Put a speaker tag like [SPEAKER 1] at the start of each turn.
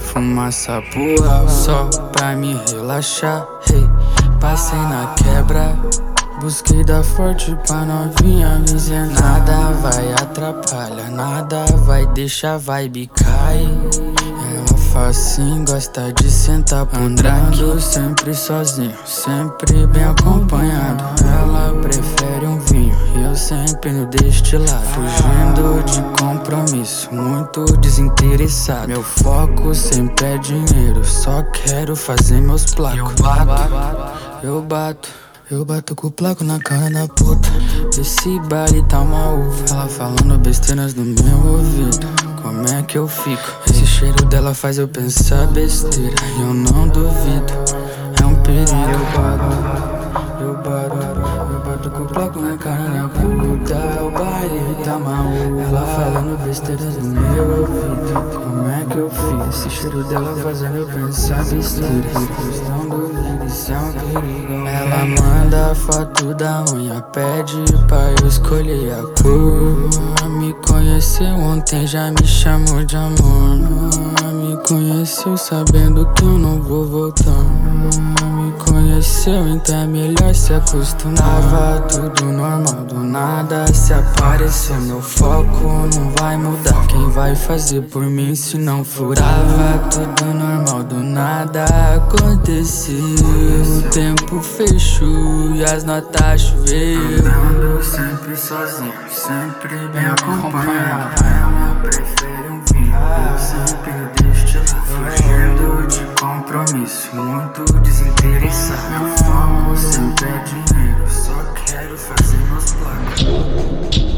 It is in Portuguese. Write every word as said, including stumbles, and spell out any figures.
[SPEAKER 1] fumaça pro alto, só pra me relaxar. Hey, passei na quebra, busquei dar forte pra novinha vizinha. Nada vai atrapalhar, nada vai deixar a vibe cair. Ela facinho, gosta de sentar por andando sempre sozinho, sempre bem acompanhado. Ela prefere um vinho e eu sempre no destilado. Fugindo de compromisso, muito desinteressado. Meu foco sempre é dinheiro, só quero fazer meus placos. Eu bato, eu bato, eu bato com o placo na cara da puta. Esse baile tá uma uva, ela falando besteiras no meu ouvido. Como é que eu fico? Esse cheiro dela faz eu pensar besteira e eu não duvido, é um perigo. Eu bato, eu bato, eu bato com o placo na cara da puta. O baile tá uma uva, ela falando besteiras no meu ouvido. Como é que eu fico? Esse cheiro dela fazendo eu pensar besteira e eu não duvido, isso é um perigo. Ela manda foto da unha, pede pra eu escolher a cor. Me conheceu ontem, já me chamou de amor. Me conheceu sabendo que eu não vou voltar. Me conheceu, então é melhor se acostumar. Tava tudo normal, do nada se apareceu. Meu foco não vai mudar, quem vai fazer por mim se não for? Tava tudo normal, do nada aconteceu. O tempo fechou e as notas choveram. Andando sempre sozinho, sempre bem acompanhado. Ela prefere um vinho, eu sempre destilado. Fugindo de compromisso, muito desinteressado. Meu foco sempre é dinheiro, só quero fazer meus planos.